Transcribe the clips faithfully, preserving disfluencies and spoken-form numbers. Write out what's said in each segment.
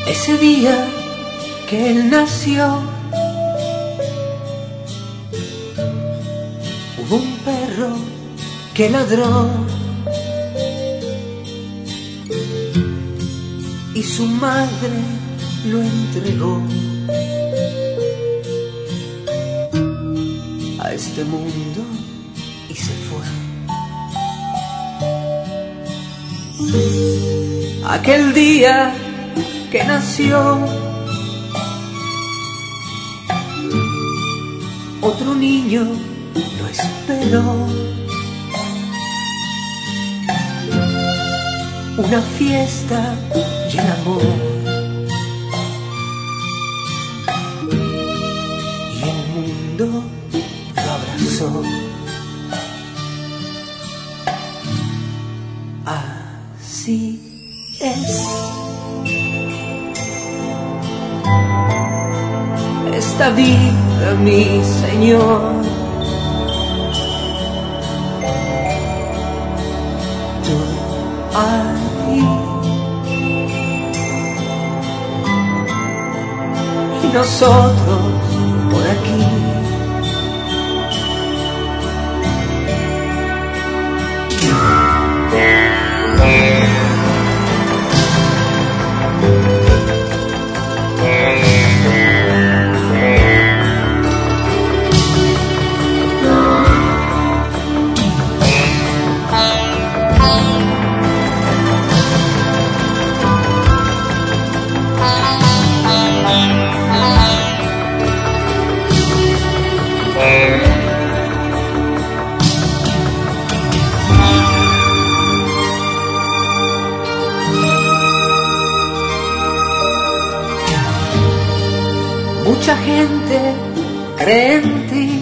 Ese día que él nació, hubo un perro que ladró y su madre lo entregó a este mundo y se fue. Aquel día que nació, otro niño lo esperó. Una fiesta y el amor, y el mundo lo abrazó. Así es esta vida, mi Señor. Tú ahí y nosotros por aquí. Mucha gente cree en ti,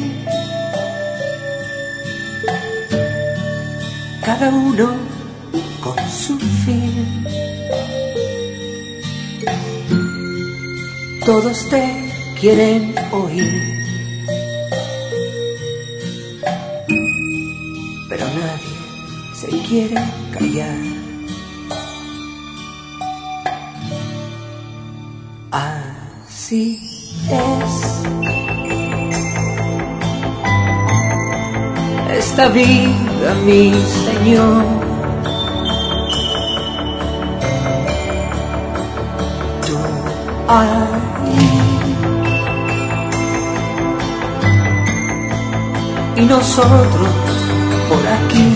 cada uno con su fin. Todos te quieren oír, pero nadie se quiere callar. Así es esta vida, mi Señor. Tú ahí y nosotros por aquí.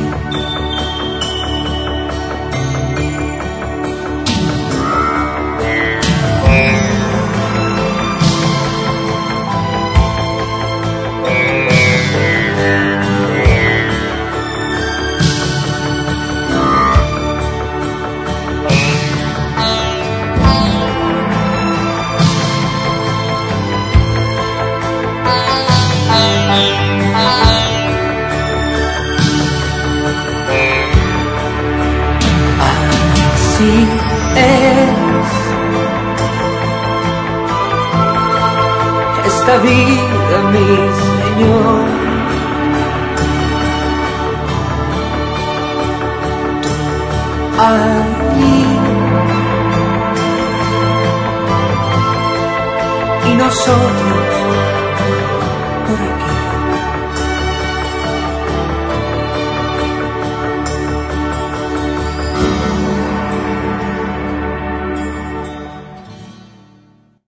Así es esta vida, mi Señor. Tú ahí y nosotros